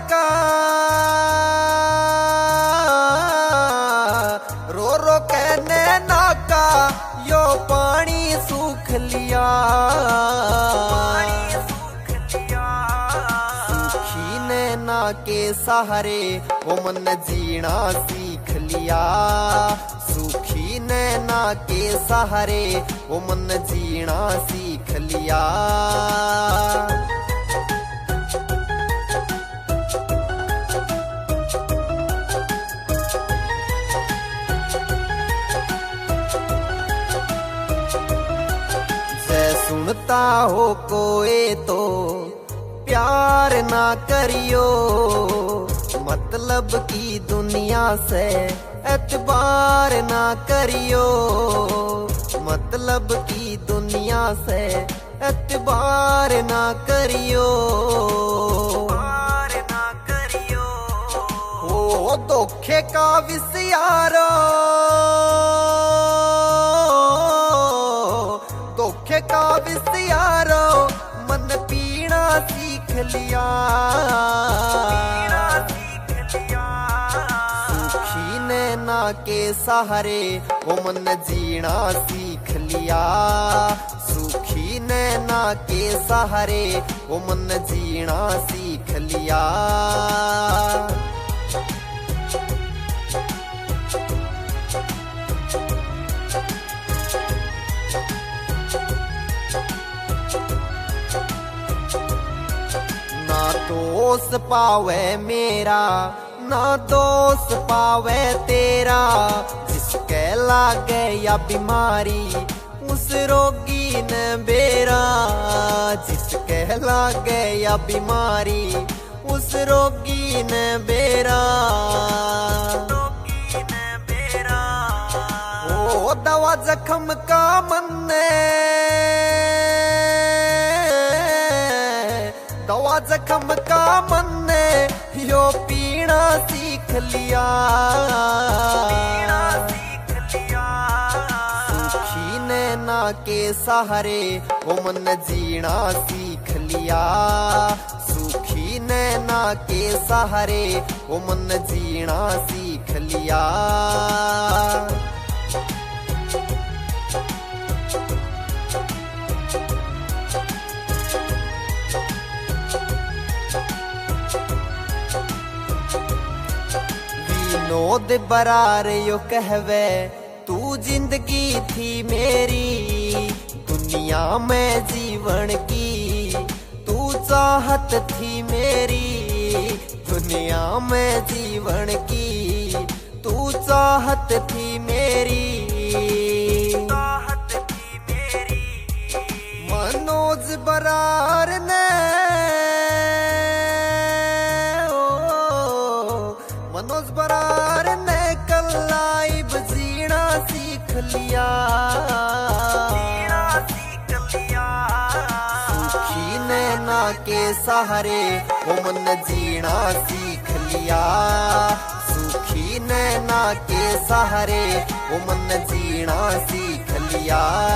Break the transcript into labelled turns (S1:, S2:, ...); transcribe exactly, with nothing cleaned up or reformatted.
S1: का रो रो कहने ना का यो पानी सूख लिया। सूखी नैना के सहारे वो मन जीना सीख लिया। सूखी नैना के सहारे वो मन जीना सीख लिया। सुनता हो कोई तो प्यार ना करियो, मतलब की दुनिया से एतबार ना करियो। मतलब की दुनिया से एतबार ना करियो। ओ धोखे का विसियारो, धोखे का विसियारो मन पीना सीख लिया। सूखी नैना के सहारे वो मन जीना सीख लिया। सूखी नैना के सहारे वो मन जीना सीख लिया। ना दोष पावे मेरा ना दोष पावे तेरा, जिसके लागे या बीमारी उस रोगी ने बेरा। जिसके लागे या बीमारी उस रोगी ने बेरा। ओ दवा जख्म का मन्ने, दवा जख्म का मन ने यो पीना सीख लिया। सूखी नैना के सहारे वो मन जीना सीख लिया। सूखी नैना के सहारे वो मन जीना सीख लिया। विनोद बरार यो कहवे तू जिंदगी थी मेरी, दुनिया में जीवन की तू चाहत थी मेरी। दुनिया में जीवन की तू चाहत थी मेरी। मनोज बरार ने, मनोज बरार ने कल लाइव जीना सीख लिया। सूखी नैना के सहारे वो मन जीना सीख लिया। सूखी नैना के सहारे वो मन जीना सीख लिया।